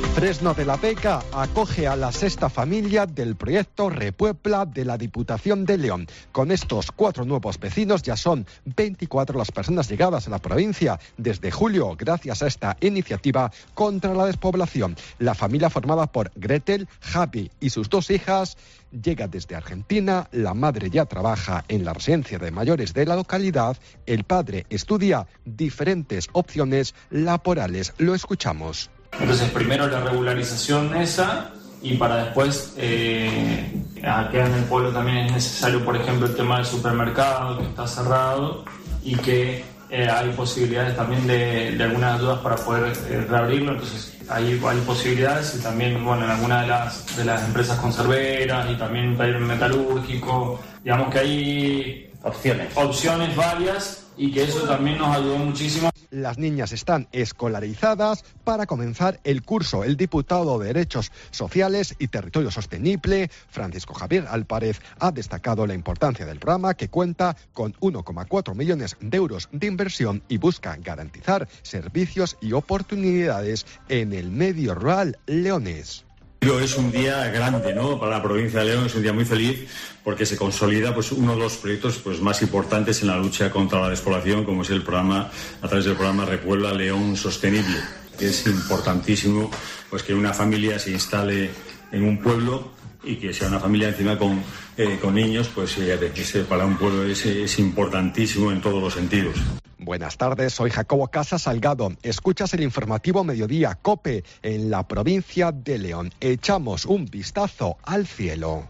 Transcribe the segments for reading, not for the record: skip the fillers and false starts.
Fresno de la Vega acoge a la sexta familia del proyecto Repuebla de la Diputación de León. Con estos 4 nuevos vecinos ya son 24 las personas llegadas a la provincia desde julio gracias a esta iniciativa contra la despoblación. La familia formada por Gretel, Javi y sus 2 hijas llega desde Argentina. La madre ya trabaja en la residencia de mayores de la localidad. El padre estudia diferentes opciones laborales. Lo escuchamos. Entonces, primero la regularización esa, y para después, acá en el pueblo también es necesario, por ejemplo, el tema del supermercado, que está cerrado, y que hay posibilidades también de algunas ayudas para poder reabrirlo. Entonces, hay posibilidades, y también, bueno, en algunas de las empresas conserveras, y también un taller metalúrgico, digamos que hay opciones varias, y que eso también nos ayudó muchísimo. Las niñas están escolarizadas para comenzar el curso. El diputado de Derechos Sociales y Territorio Sostenible, Francisco Javier Álvarez, ha destacado la importancia del programa, que cuenta con 1,4 millones de euros de inversión y busca garantizar servicios y oportunidades en el medio rural leonés. Es un día grande, ¿no?, para la provincia de León. Es un día muy feliz porque se consolida uno de los proyectos más importantes en la lucha contra la despoblación, como es el programa, a través del programa Repuebla León Sostenible. Es importantísimo que una familia se instale en un pueblo y que sea una familia encima con niños, para un pueblo es importantísimo en todos los sentidos. Buenas tardes, soy Jacobo Casa Salgado. Escuchas el informativo Mediodía COPE en la provincia de León. Echamos un vistazo al cielo.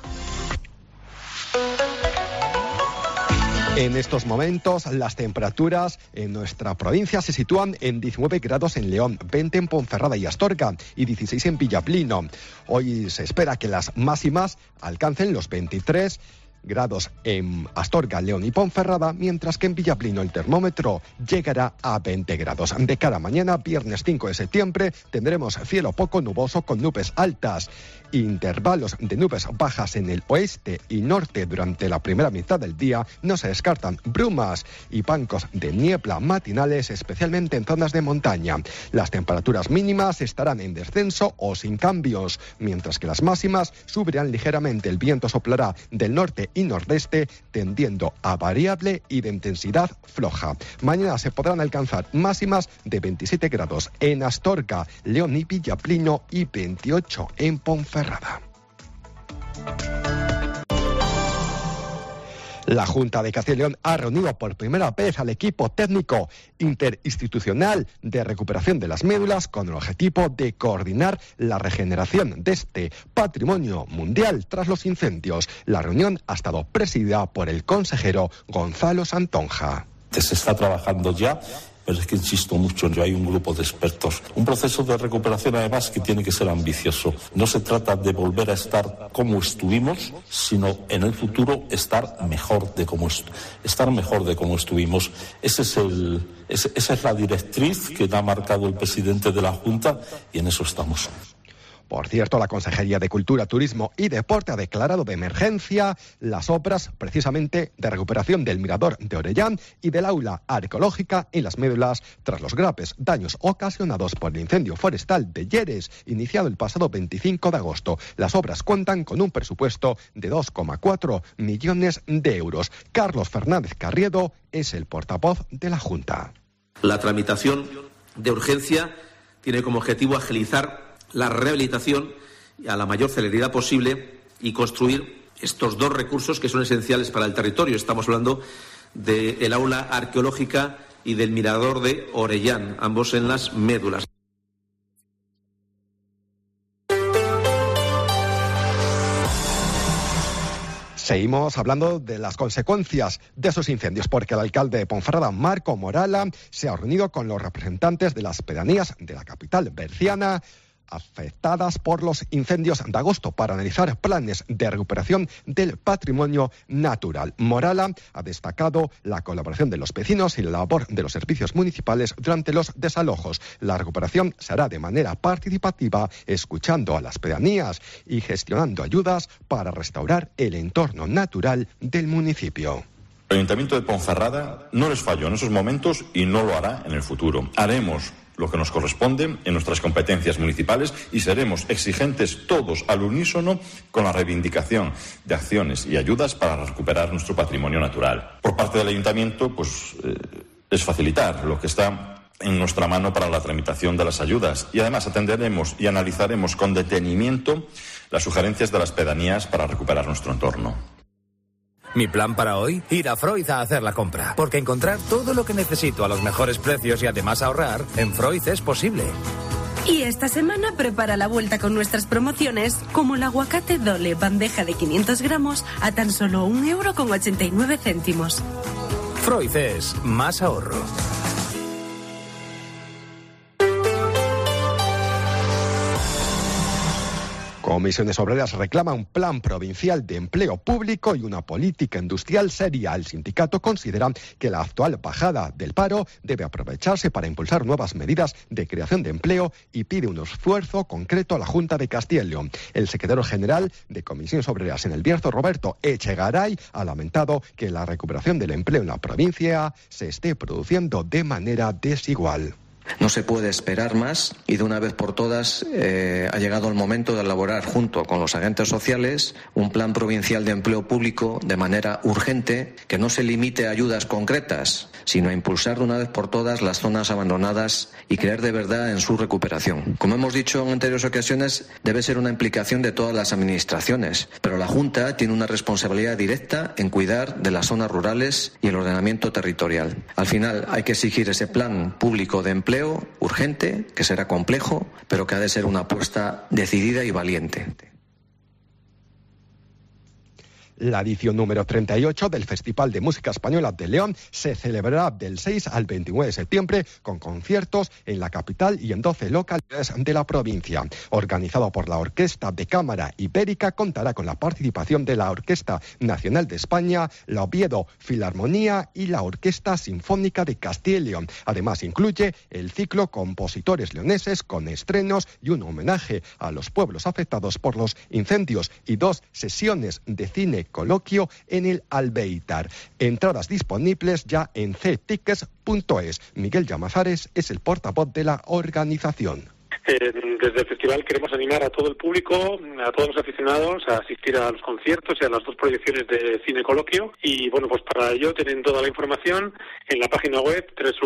En estos momentos, las temperaturas en nuestra provincia se sitúan en 19 grados en León, 20 en Ponferrada y Astorga y 16 en Villablino. Hoy se espera que las máximas alcancen los 23 grados en Astorga, León y Ponferrada, mientras que en Villablino el termómetro llegará a 20 grados. De cara a mañana, viernes 5 de septiembre, tendremos cielo poco nuboso con nubes altas, intervalos de nubes bajas en el oeste y norte durante la primera mitad del día. No se descartan brumas y bancos de niebla matinales, especialmente en zonas de montaña. Las temperaturas mínimas estarán en descenso o sin cambios, mientras que las máximas subirán ligeramente. El viento soplará del norte y nordeste, tendiendo a variable y de intensidad floja. Mañana se podrán alcanzar máximas de 27 grados en Astorga, León y Villablino y 28 en Ponferrada. La Junta de Castilla y León ha reunido por primera vez al equipo técnico interinstitucional de recuperación de las médulas con el objetivo de coordinar la regeneración de este patrimonio mundial tras los incendios. La reunión ha estado presidida por el consejero Gonzalo Santonja. Se está trabajando ya, pero es que insisto mucho, hay un grupo de expertos. Un proceso de recuperación además que tiene que ser ambicioso. No se trata de volver a estar como estuvimos, sino en el futuro estar mejor de como estuvimos. Esa es la directriz que ha marcado el presidente de la Junta y en eso estamos. Por cierto, la Consejería de Cultura, Turismo y Deporte ha declarado de emergencia las obras precisamente de recuperación del Mirador de Orellán y del aula arqueológica en las médulas tras los graves daños ocasionados por el incendio forestal de Lleres, iniciado el pasado 25 de agosto. Las obras cuentan con un presupuesto de 2,4 millones de euros. Carlos Fernández Carriedo es el portavoz de la Junta. La tramitación de urgencia tiene como objetivo agilizar la rehabilitación a la mayor celeridad posible y construir estos 2 recursos que son esenciales para el territorio. Estamos hablando del aula arqueológica y del Mirador de Orellán, ambos en las médulas. Seguimos hablando de las consecuencias de esos incendios, porque el alcalde de Ponferrada, Marco Morala, se ha reunido con los representantes de las pedanías de la capital berciana afectadas por los incendios de agosto para analizar planes de recuperación del patrimonio natural. Morala ha destacado la colaboración de los vecinos y la labor de los servicios municipales durante los desalojos. La recuperación se hará de manera participativa, escuchando a las pedanías y gestionando ayudas para restaurar el entorno natural del municipio. El Ayuntamiento de Ponferrada no les falló en esos momentos y no lo hará en el futuro. Haremos lo que nos corresponde en nuestras competencias municipales y seremos exigentes todos al unísono con la reivindicación de acciones y ayudas para recuperar nuestro patrimonio natural. Por parte del Ayuntamiento, es facilitar lo que está en nuestra mano para la tramitación de las ayudas y además atenderemos y analizaremos con detenimiento las sugerencias de las pedanías para recuperar nuestro entorno. Mi plan para hoy, ir a Freud a hacer la compra, porque encontrar todo lo que necesito a los mejores precios y además ahorrar, en Freud es posible. Y esta semana prepara la vuelta con nuestras promociones, como el aguacate Dole, bandeja de 500 gramos a tan solo 1,89 €. Freud es más ahorro. Comisiones Obreras reclama un plan provincial de empleo público y una política industrial seria. El sindicato considera que la actual bajada del paro debe aprovecharse para impulsar nuevas medidas de creación de empleo y pide un esfuerzo concreto a la Junta de Castilla y León. El secretario general de Comisiones Obreras en El Bierzo, Roberto Echegaray, ha lamentado que la recuperación del empleo en la provincia se esté produciendo de manera desigual. No se puede esperar más y de una vez por todas ha llegado el momento de elaborar junto con los agentes sociales un plan provincial de empleo público de manera urgente que no se limite a ayudas concretas, sino a impulsar de una vez por todas las zonas abandonadas y creer de verdad en su recuperación. Como hemos dicho en anteriores ocasiones, debe ser una implicación de todas las administraciones, pero la Junta tiene una responsabilidad directa en cuidar de las zonas rurales y el ordenamiento territorial. Al final hay que exigir ese plan público de empleo urgente, que será complejo, pero que ha de ser una apuesta decidida y valiente. La edición número 38 del Festival de Música Española de León se celebrará del 6 al 29 de septiembre con conciertos en la capital y en 12 localidades de la provincia. Organizado por la Orquesta de Cámara Ibérica, contará con la participación de la Orquesta Nacional de España, la Oviedo Filarmonía y la Orquesta Sinfónica de Castilla y León. Además, incluye el ciclo Compositores Leoneses con estrenos y un homenaje a los pueblos afectados por los incendios y 2 sesiones de cine coloquio en el Albéitar. Entradas disponibles ya en ctickets.es. Miguel Llamazares es el portavoz de la organización. Desde el festival queremos animar a todo el público, a todos los aficionados a asistir a los conciertos y a las 2 proyecciones de cine coloquio y bueno, pues para ello tienen toda la información en la página web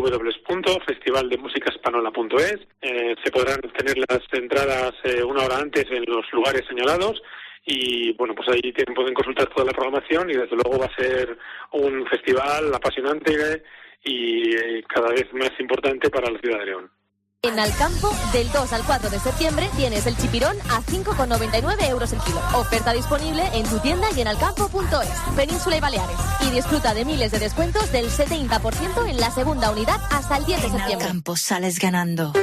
www.festivaldemusicaespanola.es. Se podrán tener las entradas una hora antes en los lugares señalados. Y bueno, pues ahí pueden consultar toda la programación y desde luego va a ser un festival apasionante y cada vez más importante para la ciudad de León. En Alcampo, del 2 al 4 de septiembre, tienes el chipirón a 5,99 € el kilo. Oferta disponible en tu tienda y en alcampo.es, Península y Baleares. Y disfruta de miles de descuentos del 70% en la segunda unidad hasta el 10 de septiembre. En Alcampo sales ganando.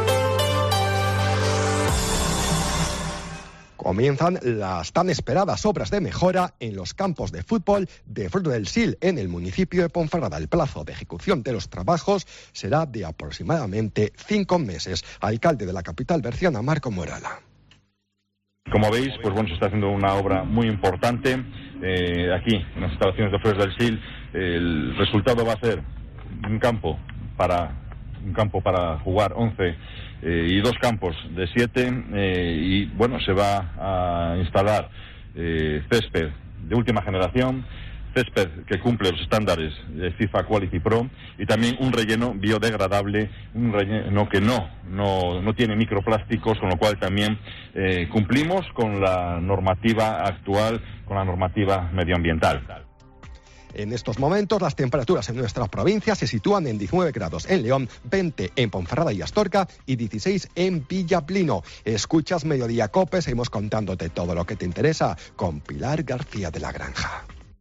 Comienzan las tan esperadas obras de mejora en los campos de fútbol de Fruto del Sil en el municipio de Ponferrada. El plazo de ejecución de los trabajos será de aproximadamente 5 meses. Alcalde de la capital berciana, Marco Morala. Como veis, pues bueno, se está haciendo una obra muy importante aquí en las instalaciones de Fruto del Sil. El resultado va a ser un campo para jugar 11 y 2 campos de 7 y bueno, se va a instalar césped de última generación, césped que cumple los estándares de FIFA Quality Pro y también un relleno biodegradable, un relleno que no tiene microplásticos, con lo cual también cumplimos con la normativa actual, con la normativa medioambiental. En estos momentos las temperaturas en nuestra provincia se sitúan en 19 grados en León, 20 en Ponferrada y Astorga y 16 en Villablino. Escuchas Mediodía Cope, seguimos contándote todo lo que te interesa con Pilar García de la Granja.